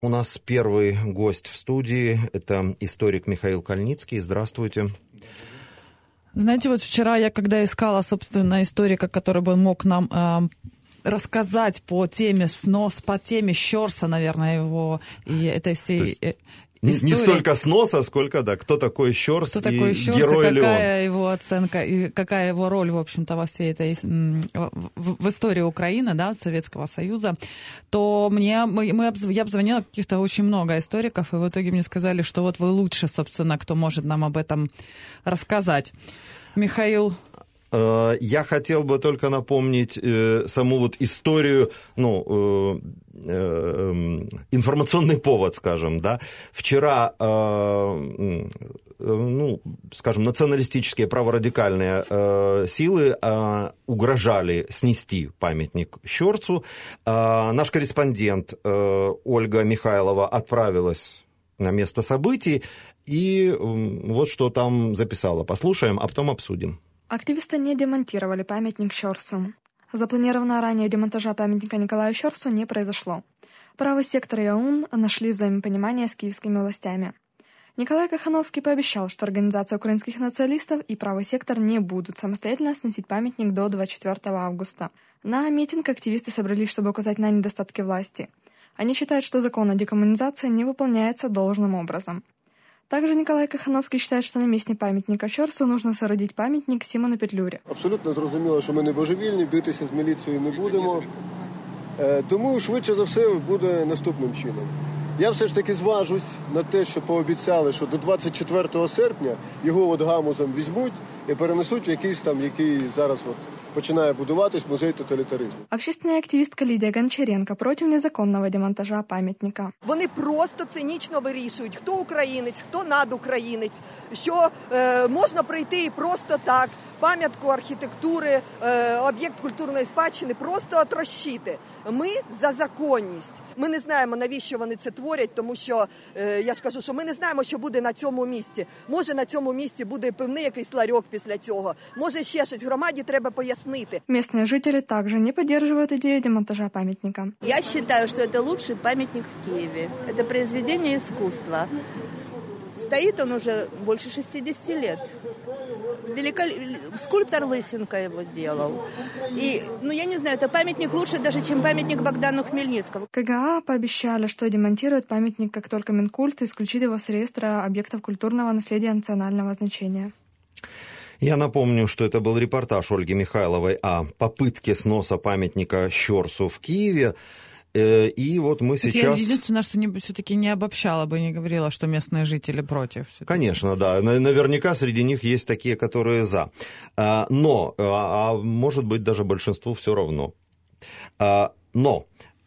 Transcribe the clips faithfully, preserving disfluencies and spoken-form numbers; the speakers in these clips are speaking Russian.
У нас первый гость в студии – это историк Михаил Кальницкий. Здравствуйте. Знаете, вот вчера я, когда искала, собственно, историка, который бы мог нам э, рассказать по теме снос, по теме Щорса, наверное, его и этой всей э, истории. Не столько сноса, сколько, да, кто такой Щорс кто и такой Щорс, герой и какая ли он. его оценка, и какая его роль, в общем-то, во всей этой, в, в истории Украины, да, Советского Союза, то мне, мы, мы, я обзвонила каких-то очень много историков, и в итоге мне сказали, что вот вы лучше, собственно, кто может нам об этом рассказать. Михаил... Я хотел бы только напомнить э, саму вот историю, ну, э, э, информационный повод, скажем, да. Вчера, э, ну, скажем, националистические праворадикальные э, силы э, угрожали снести памятник Щорсу. Э, наш корреспондент э, Ольга Михайлова отправилась на место событий, и э, вот что там записала. Послушаем, а потом обсудим. Активисты не демонтировали памятник Щорсу. Запланированного ранее демонтажа памятника Николаю Щорсу не произошло. Правый сектор и ОУН нашли взаимопонимание с киевскими властями. Николай Кахановский пообещал, что Организация украинских националистов и правый сектор не будут самостоятельно сносить памятник до двадцать четвёртого августа. На митинг активисты собрались, чтобы указать на недостатки власти. Они считают, что закон о декоммунизации не выполняется должным образом. Также Николай Кахановский считает, що на місці пам'ятника Щорсу нужно соорудити пам'ятник Сімону Петлюрі. Абсолютно зрозуміло, що ми не божевільні, битися з міліцією не будемо. Тому швидше за все буде наступним чином. Я все ж таки зважусь на те, що пообіцяли, що до двадцять четвертого серпня його от гамузом візьмуть і перенесуть в якийсь там, який зараз от починає будуватись музей тоталітаризму. Общественная активістка Лідія Гончаренко проти незаконного демонтажа пам'ятника. Вони просто цинічно вирішують, хто українець, хто надукраїнець, що е, можна прийти і просто так пам'ятку архітектури, е, об'єкт культурної спадщини просто отрощити. Ми за законність. Ми не знаємо, навіщо вони це творять, тому що, е, я ж кажу, що ми не знаємо, що буде на цьому місці. Може, на цьому місці буде певний якийсь ларьок після цього. Може, ще щось. Громаді треба пояснити. Местные жители также не поддерживают идею демонтажа памятника. Я считаю, что это лучший памятник в Киеве. Это произведение искусства. Стоит он уже больше шестидесяти лет. Великол... Скульптор Лысенко его делал. И, ну, я не знаю, это памятник лучше даже, чем памятник Богдану Хмельницкому. КГА пообещали, что демонтируют памятник, как только Минкульт исключит его с реестра объектов культурного наследия национального значения. Я напомню, что это был репортаж Ольги Михайловой о попытке сноса памятника Щорсу в Киеве. И вот мы сейчас... Я единственное, что не, все-таки не обобщала бы, не говорила, что местные жители против. Конечно, да. Наверняка среди них есть такие, которые за. Но, а может быть, даже большинству все равно. Но...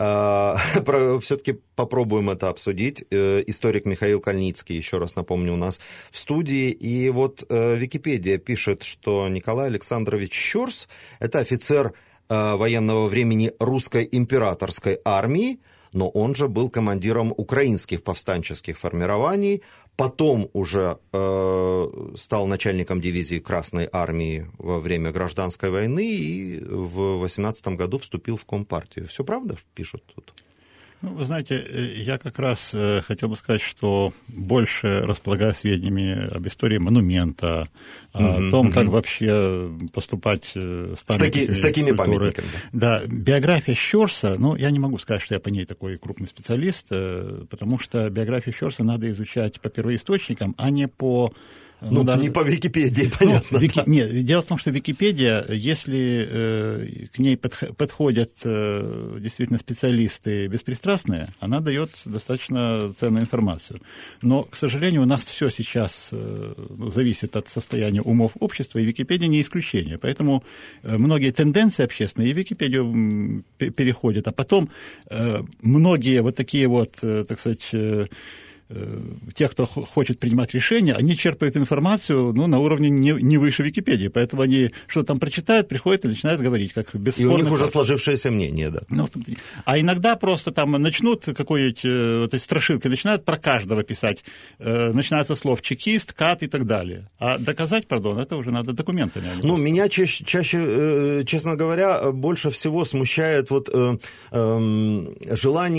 Все-таки попробуем это обсудить. Историк Михаил Кальницкий, еще раз напомню, у нас в студии. И вот Википедия пишет, что Николай Александрович Щорс – это офицер военного времени русской императорской армии, но он же был командиром украинских повстанческих формирований, потом уже э, стал начальником дивизии Красной армии во время гражданской войны и в восемнадцатом году вступил в Компартию. Все правда, пишут тут? Ну, вы знаете, я как раз хотел бы сказать, что больше располагаю сведениями об истории монумента, mm-hmm, о том, mm-hmm. как вообще поступать с памятниками. С, таки, с такими культуры. Памятниками. Да, биография Щорса, ну, я не могу сказать, что я по ней такой крупный специалист, потому что биографию Щорса надо изучать по первоисточникам, а не по... Ну, ну даже... не по Википедии, понятно. Ну, Вики... Нет, дело в том, что Википедия, если э, к ней подх... подходят э, действительно специалисты беспристрастные, она дает достаточно ценную информацию. Но, к сожалению, у нас все сейчас э, зависит от состояния умов общества, и Википедия не исключение. Поэтому э, многие тенденции общественные и в Википедию э, переходят. А потом э, многие вот такие вот, э, так сказать... Э, те, кто хочет принимать решения, они черпают информацию, ну, на уровне не, не выше Википедии, поэтому они что-то там прочитают, приходят и начинают говорить, как бесспорно. И у них уже сложившееся мнение, да. Ну, а иногда просто там начнут какой-нибудь вот этой страшилкой, начинают про каждого писать, начинается слов чекист, кат и так далее. А доказать, пардон, это уже надо документами. Ну, просто. Меня чаще, чаще, честно говоря, больше всего смущает вот э, э, желание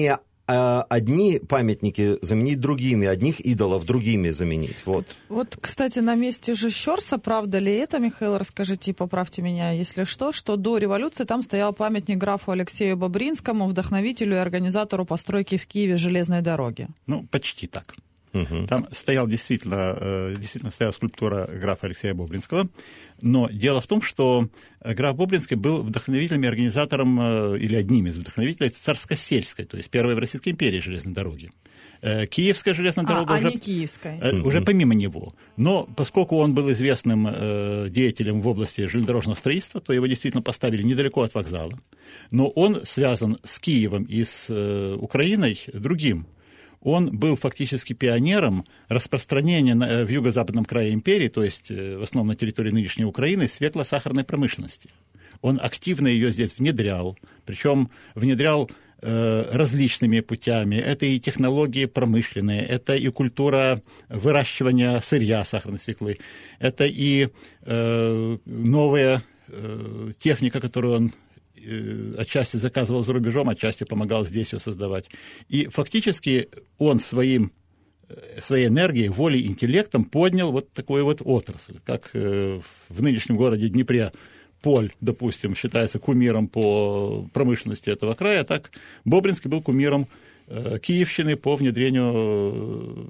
одни памятники заменить другими, одних идолов другими заменить. Вот. Вот, кстати, на месте же Щорса, правда ли это, Михаил, расскажите и поправьте меня, если что, что до революции там стоял памятник графу Алексею Бобринскому, вдохновителю и организатору постройки в Киеве железной дороги. Ну, почти так. Угу. Там стоял действительно, действительно стояла скульптура графа Алексея Бобринского, но дело в том, что граф Бобринский был вдохновителем и организатором, или одним из вдохновителей Царскосельской, то есть первой в Российской империи железной дороги. Киевская железная дорога а, уже, а не Киевская. уже помимо него. Но поскольку он был известным деятелем в области железнодорожного строительства, то его действительно поставили недалеко от вокзала. Но он связан с Киевом и с Украиной другим. Он был фактически пионером распространения в юго-западном крае империи, то есть в основном на территории нынешней Украины, светло-сахарной промышленности. Он активно ее здесь внедрял, причем внедрял э, различными путями. Это и технологии промышленные, это и культура выращивания сырья сахарной свеклы, это и э, новая э, техника, которую он отчасти заказывал за рубежом, отчасти помогал здесь ее создавать. И фактически он своим, своей энергией, волей, интеллектом поднял вот такую вот отрасль, как в нынешнем городе Днепре Поль, допустим, считается кумиром по промышленности этого края, так Бобринский был кумиром Киевщины по внедрению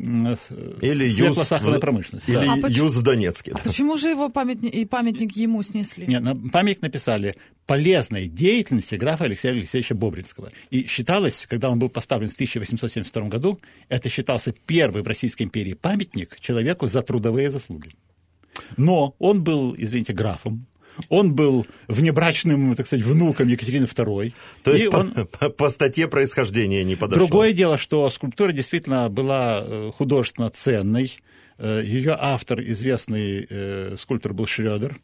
или светло-сахарной юз, промышленности. Или да. а юз в Донецке. А почему же его памятник, и памятник ему снесли? Нет, памятник написали полезной деятельности графа Алексея Алексеевича Бобринского. И считалось, когда он был поставлен в тысяча восемьсот семьдесят втором году, это считался первый в Российской империи памятник человеку за трудовые заслуги. Но он был, извините, графом. Он был внебрачным, так сказать, внуком Екатерины второй. То есть по, он... по, по статье происхождения не подошел. Другое дело, что скульптура действительно была художественно ценной. Ее автор, известный скульптор, был Шрёдер.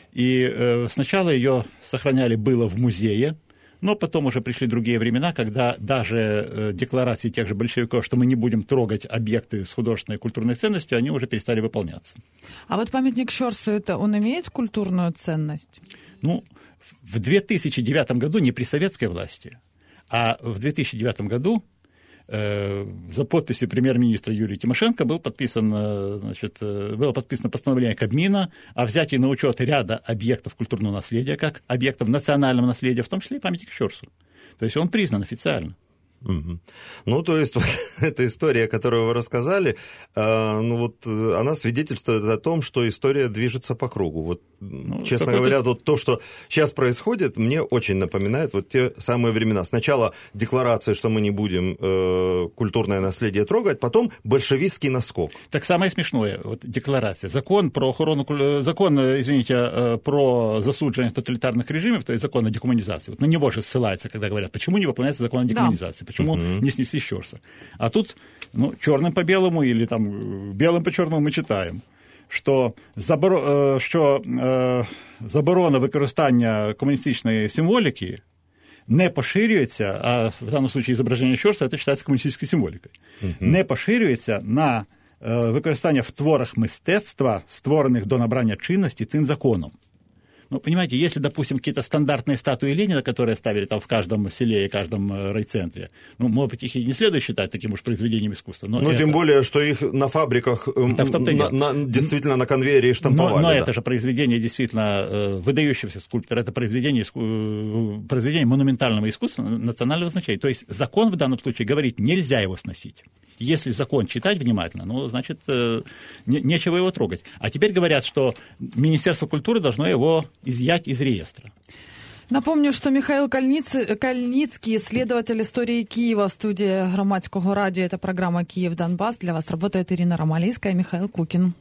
И сначала ее сохраняли было в музее, но потом уже пришли другие времена, когда даже декларации тех же большевиков, что мы не будем трогать объекты с художественной и культурной ценностью, они уже перестали выполняться. А вот памятник Щорсу, это он имеет культурную ценность? Ну, в две тысячи девятом году не при советской власти, а в две тысячи девятом году э, за подписью премьер-министра Юлии Тимошенко был подписан, значит, было подписано постановление Кабмина о взятии на учет ряда объектов культурного наследия, как объектов национального наследия, в том числе и памятник Щорсу. То есть он признан официально. Угу. Ну, то есть, эта история, которую вы рассказали, э, ну, вот, она свидетельствует о том, что история движется по кругу. Вот, ну, честно говоря, вот то, что сейчас происходит, мне очень напоминает вот те самые времена. Сначала декларация, что мы не будем э, культурное наследие трогать, потом большевистский наскок. Так самое смешное, вот декларация. Закон про охрану, закон, извините, про засуджение тоталитарных режимов, то есть закон о декоммунизации. Вот на него же ссылается, когда говорят, почему не выполняется закон о декоммунизации. Да. Почему uh-huh. не снесли Щорса? А тут, ну, черным по белому или там белым по черному мы читаем, що, заборо... що е... заборона використання комуністичної символіки не поширюється, а в даному випадку зображення Щорса це вважається комуністичною символікою, uh-huh. не поширюється на е... використання в творах мистецтва, створених до набрання чинності цим законом. Ну, понимаете, если, допустим, какие-то стандартные статуи Ленина, которые ставили там в каждом селе и каждом райцентре, ну, может быть, их и не следует считать таким уж произведением искусства. Но ну, это... тем более, что их на фабриках на, на, действительно на конвейере штамповали. Но, но да. это же произведение действительно э, выдающегося скульптора, это произведение, э, произведение монументального искусства национального значения. То есть закон в данном случае говорит, нельзя его сносить. Если закон читать внимательно, ну, значит, э, не, нечего его трогать. А теперь говорят, что Министерство культуры должно его изъять из реестра. Напомню, что Михаил Кальниц... Кальницкий, исследователь истории Киева, в студии Громадского радио. Это программа «Киев-Донбасс». Для вас работает Ирина Ромалийская и Михаил Кукин.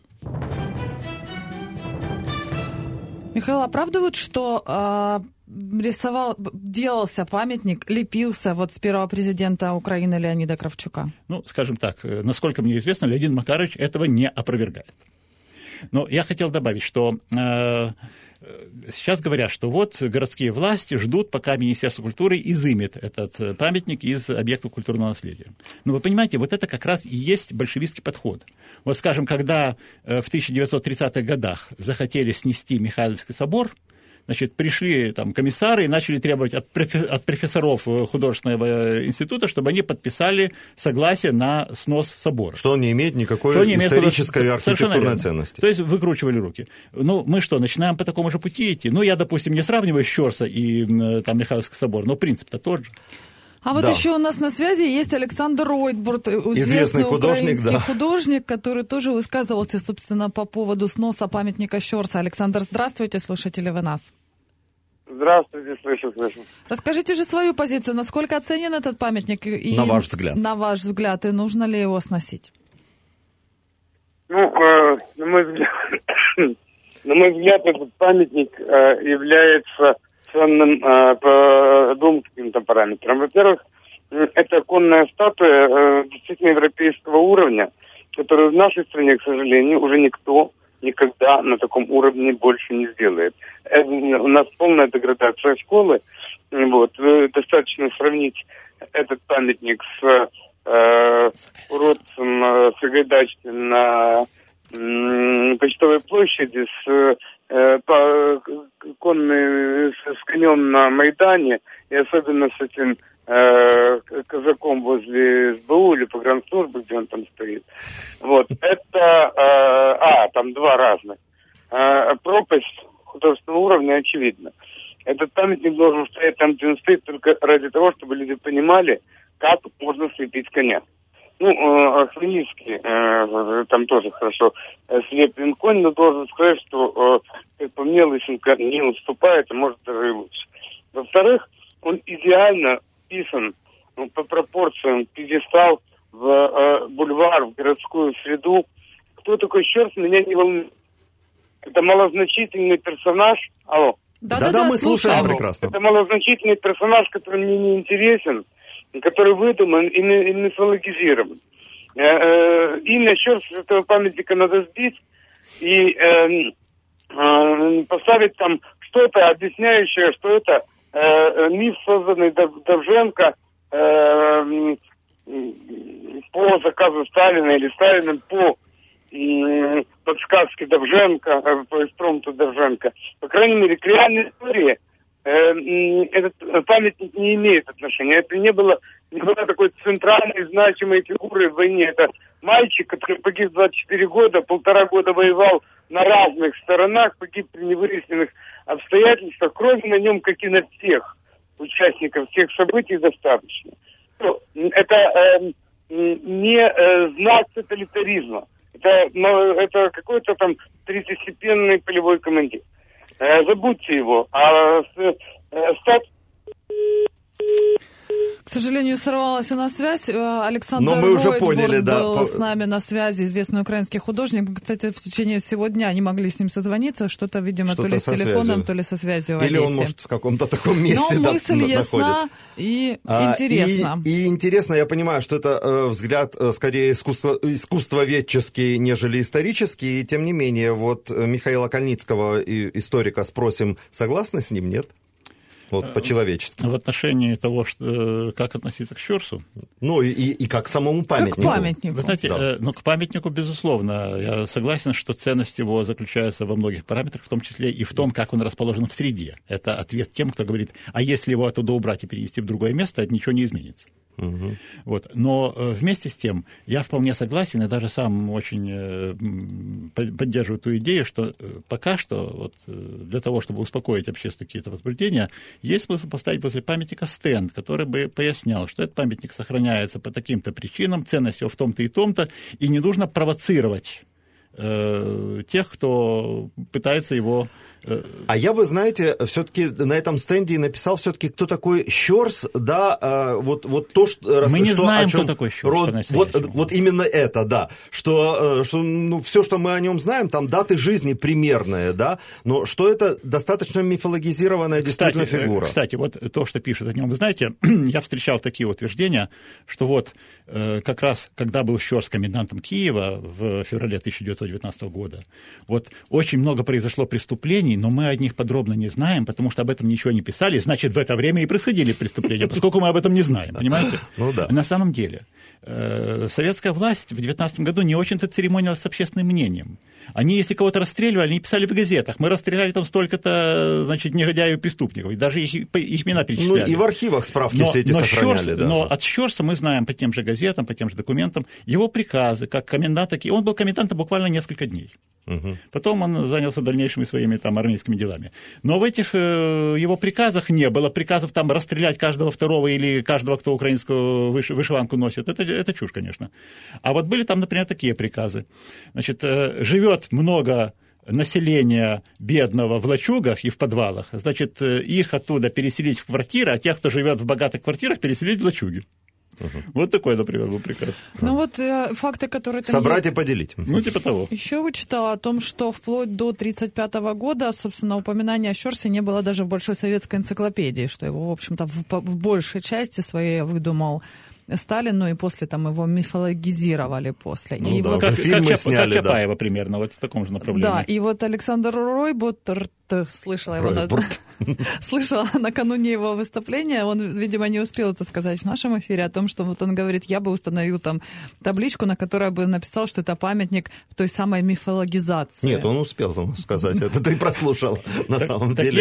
Михаил, оправдывают, что э, рисовал, делался памятник, лепился вот с первого президента Украины Леонида Кравчука? Ну, скажем так, насколько мне известно, Леонид Макарович этого не опровергает. Но я хотел добавить, что э, сейчас говорят, что вот городские власти ждут, пока Министерство культуры изымет этот памятник из объектов культурного наследия. Но вы понимаете, вот это как раз и есть большевистский подход. Вот, скажем, когда в тысяча девятьсот тридцатых годах захотели снести Михайловский собор, Значит, пришли там комиссары и начали требовать от, от профессоров художественного института, чтобы они подписали согласие на снос собора. Что он не имеет никакой что исторической и архитектурной ценности. То есть выкручивали руки. Ну, мы что, начинаем по такому же пути идти? Ну, я, допустим, не сравниваю Щорса и там Михайловский собор, но принцип-то тот же. А вот да. еще у нас на связи есть Александр Ройтбурд, известный, известный художник, украинский да. художник, который тоже высказывался, собственно, по поводу сноса памятника Щорса. Александр, здравствуйте, слушатели вы нас. Здравствуйте, слышу, слышу. Расскажите же свою позицию, насколько оценен этот памятник? И, на ваш взгляд. На ваш взгляд, и нужно ли его сносить? Ну, э, на мой взгляд, на мой взгляд, этот памятник э, является ценным э, по двум каким-то параметрам. Во-первых, это конная статуя э, действительно европейского уровня, которую в нашей стране, к сожалению, уже никто никогда на таком уровне больше не сделает. Это, у нас полная деградация школы. Вот. Достаточно сравнить этот памятник с э, уродцем э, Сагайдачным на э, Почтовой площади, с э, по, конный, с конем на Майдане, и особенно с этим э, казаком возле эс бэ у или погранслужбы, где он там стоит. Вот. Это... Э, а, там два разных. Э, пропасть художественного уровня очевидна. Этот памятник должен стоять там, где он стоит, только ради того, чтобы люди понимали, как можно слепить коня. Ну, э, Хмельницкий, э, там тоже хорошо э, слеплен конь, но должен сказать, что, э, как по мне, Лысенко не уступает, а может даже и лучше. Во-вторых, он идеально вписан, ну, по пропорциям, пьедестал в э, бульвар, в городскую среду. Кто такой Щорс, меня не волнует. Это малозначительный персонаж. Алло. Да-да, мы слушаем Алло. прекрасно. Это малозначительный персонаж, который мне не интересен, который выдуман и мифологизирован. Э, э, имя Щорс этого памятника надо сбить и э, э, поставить там что-то, объясняющее, что это э, миф, созданный Довженко э, по заказу Сталина или Сталиным по э, подсказке Довженко, э, по экспромту Довженко. По крайней мере, к реальной истории этот памятник не имеет отношения. Это не было, не была такой центральной значимой фигурой в войне. Это мальчик, который погиб в двадцать четыре года, полтора года воевал на разных сторонах, погиб при невыясненных обстоятельствах. Крови на нем, как и на всех участников всех событий, достаточно. Это э, не э, знак тоталитаризма. Это, ну, это какой-то там третьестепенный полевой командир. Забудьте его. А стать... К сожалению, сорвалась у нас связь. Александр Но мы уже Ройтбурд поняли, да. был с нами на связи, известный украинский художник. Мы, кстати, в течение всего дня не могли с ним созвониться. Что-то, видимо, Что-то то ли с телефоном, связью. то ли со связью в Или Одессе. он, может, в каком-то таком месте Но да, мысль ясна находит. и а, интересна. И, и интересно, я понимаю, что это э, взгляд э, скорее искусство, искусствоведческий, нежели исторический. И тем не менее, вот Михаила Кальницкого, историка, спросим, согласны с ним, нет? Вот по-человечески. В отношении того, что, как относиться к Щорсу? Ну, и, и, и как к самому памятнику. Как к памятнику. Вы знаете, да. ну, к памятнику, безусловно. Я согласен, что ценность его заключается во многих параметрах, в том числе и в том, как он расположен в среде. Это ответ тем, кто говорит, а если его оттуда убрать и перенести в другое место, это ничего не изменится. Угу. Вот. Но вместе с тем я вполне согласен и даже сам очень поддерживаю ту идею, что пока что вот для того, чтобы успокоить общественные какие-то возбуждения, есть смысл поставить возле памятника стенд, который бы пояснял, что этот памятник сохраняется по таким-то причинам, ценность его в том-то и том-то, и не нужно провоцировать э, тех, кто пытается его... А я бы, знаете, все-таки на этом стенде написал все-таки, кто такой Щорс, да, вот, вот то, что... Мы не что, знаем, о чем кто такой Щорс. род, вот, вот именно это, да, что, что ну, все, что мы о нем знаем, там даты жизни примерные, да, но что это достаточно мифологизированная действительно кстати, фигура. Кстати, вот то, что пишут о нем, вы знаете, я встречал такие утверждения, что вот как раз, когда был Щорс комендантом Киева в феврале тысяча девятьсот девятнадцатого года. Вот очень много произошло преступлений, но мы о них подробно не знаем, потому что об этом ничего не писали, значит, в это время и происходили преступления, поскольку мы об этом не знаем, понимаете? Ну да. На самом деле, советская власть в девятнадцатом году не очень-то церемонилась с общественным мнением. Они, если кого-то расстреливали, они писали в газетах. Мы расстреляли там столько-то, значит, негодяев и преступников. И даже их, их имена перечисляли. Ну, и в архивах справки но, все эти но сохраняли. Щерс, даже. Но от Щерса мы знаем по тем же газетам, по тем же документам, его приказы, как коменданта. Он был комендантом буквально несколько дней. Угу. Потом он занялся дальнейшими своими там армейскими делами. Но в этих э, его приказах не было приказов там расстрелять каждого второго или каждого, кто украинскую выш, вышиванку носит. Это, это чушь, конечно. А вот были там, например, такие приказы. Значит, э, живет много населения бедного в лачугах и в подвалах, значит, их оттуда переселить в квартиры, а тех, кто живет в богатых квартирах, переселить в лачуги. Угу. Вот такой, например, был приказ. Ну вот э, факты, которые... Собрать есть... и поделить. Ну, типа того. Еще вычитала о том, что вплоть до тридцать пятого года, собственно, упоминания о Щерсе не было даже в Большой советской энциклопедии, что его, в общем-то, в, в большей части своей выдумал Сталин, ну и после там его мифологизировали после. Ну, и да, вот, как, фильмы как, сняли, как Чапаева да. примерно, вот в таком же направлении. Да, и вот Александр Ройбурт, слышала его, на... слышала накануне его выступления, он, видимо, не успел это сказать в нашем эфире, о том, что вот он говорит, я бы установил там табличку, на которой бы написал, что это памятник той самой мифологизации. Нет, он успел сказать это, ты прослушал на самом деле.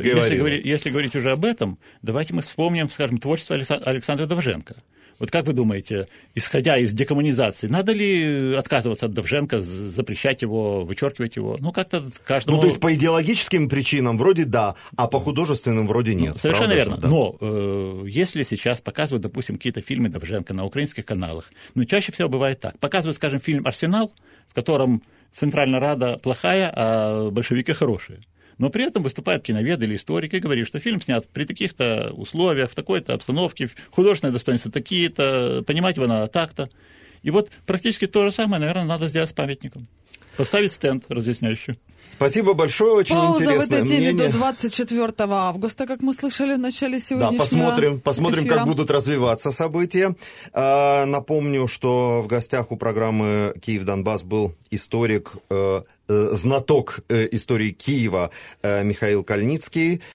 Если говорить уже об этом, давайте мы вспомним, скажем, творчество Александра Довженко. Вот как вы думаете, исходя из декоммунизации, надо ли отказываться от Довженко, запрещать его, вычеркивать его? Ну, как-то каждому... Ну, то есть по идеологическим причинам вроде да, а по художественным вроде нет. Ну, совершенно правда верно. же, да? Но э, если сейчас показывают, допустим, какие-то фильмы Довженко на украинских каналах, ну, чаще всего бывает так. Показывают, скажем, фильм «Арсенал», в котором Центральная Рада плохая, а большевики хорошие. Но при этом выступает киновед или историк и говорит, что фильм снят при таких-то условиях, в такой-то обстановке, художественные достоинства такие-то, понимать его надо так-то. И вот практически то же самое, наверное, надо сделать с памятником. Поставить стенд разъясняющий. Спасибо большое, очень Пауза интересное в этой теме мнение. до двадцать четвёртого августа, как мы слышали в начале сегодняшнего Да, посмотрим, посмотрим, эфира. как будут развиваться события. А, напомню, что в гостях у программы «Киев-Донбасс» был историк, э, э, знаток э, истории Киева э, Михаил Кальницкий.